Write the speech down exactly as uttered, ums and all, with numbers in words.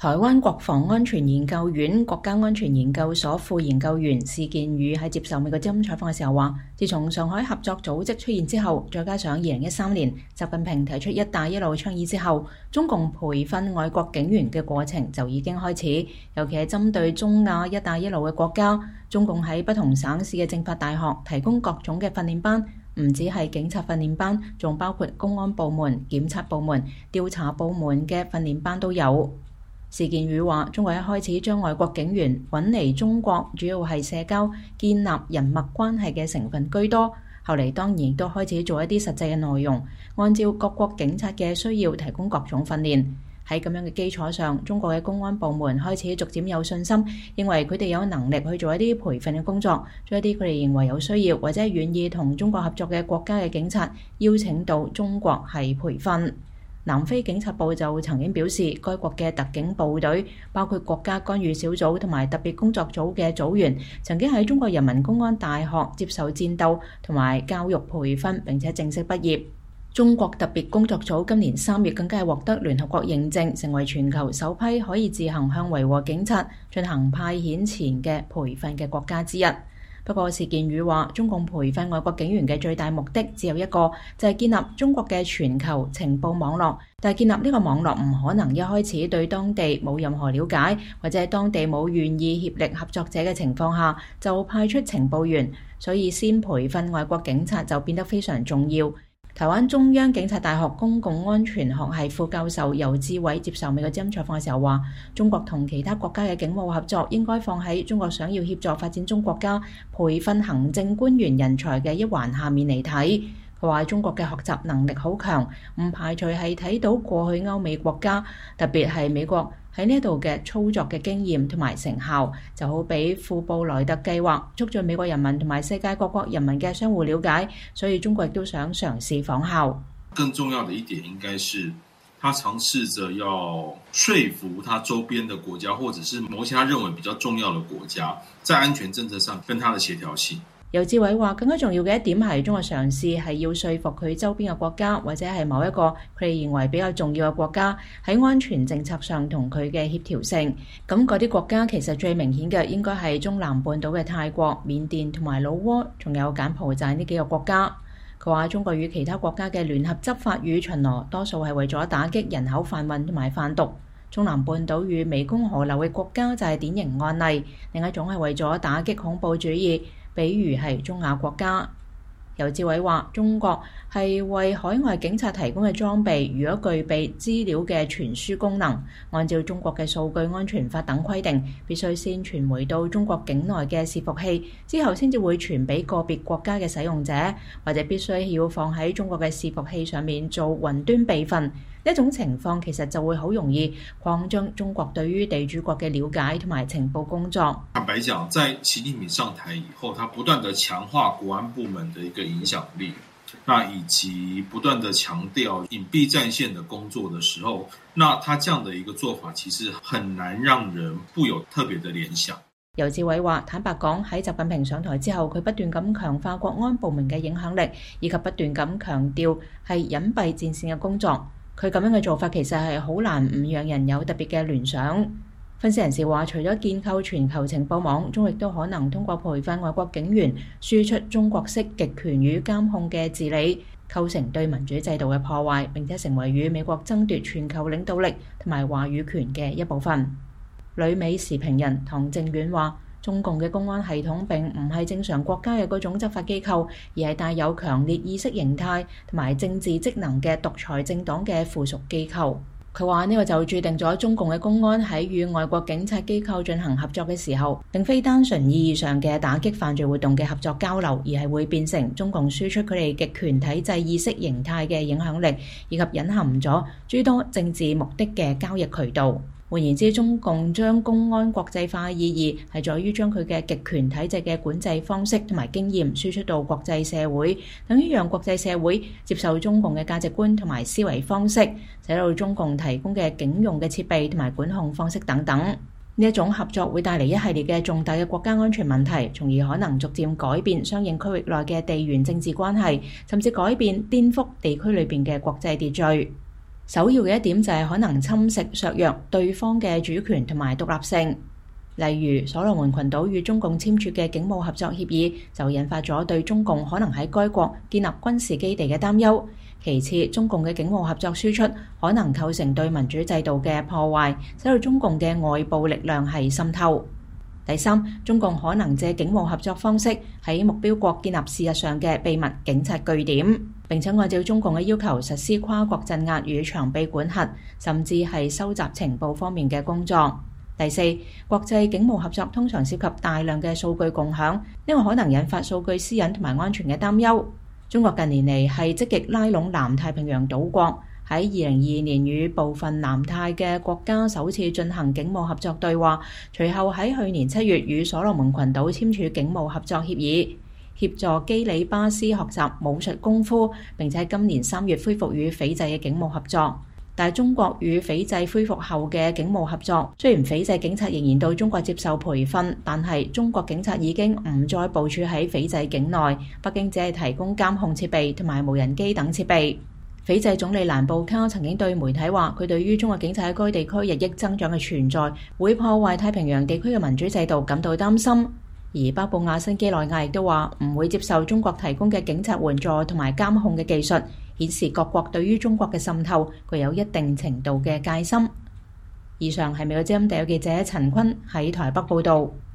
台灣國防安全研究院國家安全研究所副研究員士建宇喺接受美國之音採訪嘅時候話，自從上海合作組織出現之後，再加上二零一三年習近平提出一帶一路倡議之後，中共培訓外國警員嘅過程就已經開始，尤其係針對中亞一帶一路嘅國家，中共喺不同省市嘅政法大學提供各種嘅訓練班，唔止係警察訓練班，仲包括公安部門、檢察部門、調查部門嘅訓練班都有。士建宇話：中國一開始將外國警員揾嚟中國，主要係社交、建立人脈關係嘅成分居多。後嚟當然亦都開始做一啲實際嘅內容，按照各國警察嘅需要提供各種訓練。喺咁樣嘅基礎上，中國嘅公安部門開始逐漸有信心，認為佢哋有能力去做一啲培訓嘅工作，將一啲佢哋認為有需要或者願意同中國合作嘅國家嘅警察邀請到中國係培訓。南非警察部就曾經表示，該國嘅特警部隊包括國家干預小組同埋特別工作組嘅組員，曾經喺中國人民公安大學接受戰鬥同埋教育培訓，並且正式畢業。中國特別工作組今年三月更加係獲得聯合國認證，成為全球首批可以自行向維和警察進行派遣前嘅培訓嘅國家之一。不過士建宇話，中共培訓外國警員嘅最大目的只有一個，就係建立中國嘅全球情報網絡。但係建立呢個網絡唔可能一開始對當地冇任何了解，或者係當地冇願意協力合作者嘅情況下，就派出情報員。所以先培訓外國警察就變得非常重要。台灣中央警察大學公共安全學系副教授游志偉接受美國之音採訪嘅時候話，中國同其他國家嘅警務合作應該放喺中國想要協助發展中國家培訓行政官員人才嘅一環下面嚟睇。佢話中國嘅學習能力好強，唔排除係睇到過去歐美國家，特別係美國喺呢度嘅操作嘅經驗同埋成效，就好比富布萊特計劃促進美國人民同埋世界各國人民嘅相互了解，所以中國亦都想嘗試仿效。 更重要的一點應該是，他嘗試着要說服他周邊的國家，或者是某些他認為比較重要的國家，在安全政策上跟他的協調性。 游志偉話，更加重要嘅一點係中國嘗試係要說服佢周邊嘅國家，或者係某一個佢哋認為比較重要嘅國家喺安全政策上同佢嘅協調性。咁嗰啲國家其實最明顯嘅應該係中南半島嘅泰國、緬甸同埋老撾，仲有柬埔寨呢幾個國家。佢話中國與其他國家嘅聯合執法與巡邏，多數係為咗打擊人口販運同埋販毒。中南半島與湄公河流嘅國家就係典型案例。另一種係為咗打擊恐怖主義，比如係中亞國家。游志偉話，中國係為海外警察提供嘅裝備，如果具備資料嘅傳輸功能，按照中國嘅數據安全法等規定，必須先傳回到中國境內嘅伺服器，之後先至會傳俾個別國家嘅使用者，或者必須要放喺中國嘅伺服器上面做雲端備份。呢種情況其實就會好容易擴張中國對於地主國嘅了解同埋情報工作。 坦白講，在習近平上台以後，他不斷地強化國安部門的一個影響力，那以及不斷地強調隱蔽戰線的工作的時候，那他這樣的一個做法其實很難讓人不有特別的聯想。 游志偉話，坦白講，喺習近平上台之後，佢不斷咁強化國安部門嘅影響力，以及不斷咁強調係隱蔽戰線嘅工作。佢咁樣嘅做法其實係好難唔讓人有特別嘅聯想。分析人士話，除咗建構全球情報網，中亦都可能通過培訓外國警員，輸出中國式極權與監控嘅治理，構成對民主制度嘅破壞，並且成為與美國爭奪全球領導力同埋話語權嘅一部分。旅美時評人唐正遠話，中共嘅公安系統並唔係正常國家嘅嗰種執法機構，而係帶有強烈意識形態同埋政治職能嘅獨裁政黨嘅附屬機構。佢話呢個就注定咗中共嘅公安喺與外國警察機構進行合作嘅時候，並非單純意義上嘅打擊犯罪活動嘅合作交流，而係會變成中共輸出佢哋極權體制意識形態嘅影響力，以及隱含咗諸多政治目的嘅交易渠道。換言之，中共將公安國際化嘅意義係在於將佢嘅極權體制嘅管制方式同埋經驗輸出到國際社會，等於讓國際社會接受中共嘅價值觀同埋思維方式，使到中共提供嘅警用嘅設備同埋管控方式等等。呢一種合作會帶嚟一系列嘅重大嘅國家安全問題，從而可能逐漸改變相應區域內嘅地緣政治關係，甚至改變顛覆地區裏邊嘅國際秩序。 首要嘅一點就係可能侵蝕削弱對方嘅主權同埋獨立性。例如所羅門群島與中共簽署嘅警務合作協議就引發咗對中共可能喺該國建立軍事基地嘅擔憂。其次，中共嘅警務合作輸出可能構成對民主制度嘅破壞，使到中共嘅外部力量係滲透。第三，中共可能借警務合作方式喺目標國建立事實上嘅秘密警察據點，並且按照中共嘅要求實施跨國鎮壓與長臂管轄，甚至係收集情報方面嘅工作。第四，國際警務合作通常涉及大量嘅數據共享，因為可能引發數據私隱同埋安全嘅擔憂。中國近年嚟係積極拉攏南太平洋島國，喺二零二二年與部分南太嘅國家首次進行警務合作對話，隨後喺去年七月與所羅門群島簽署警務合作協議，協助基里巴斯學習武術功夫，並且今年三月恢復與斐濟嘅警務合作。但係中國與斐濟恢復後嘅警務合作，雖然斐濟警察仍然到中國接受培訓，但係中國警察已經唔再部署喺斐濟境內，北京只係提供監控設備同埋無人機等設備。斐濟總理蘭布卡曾經對媒體話，佢對於中國警察喺該地區日益增長嘅存在，會破壞太平洋地區嘅民主制度感到擔心。而巴布亞新幾內亞亦都話唔會接受中國提供嘅警察援助同埋監控嘅技術，顯示各國對於中國嘅滲透具有一定程度嘅戒心。以上係美國之音特約記者陳坤喺台北報導。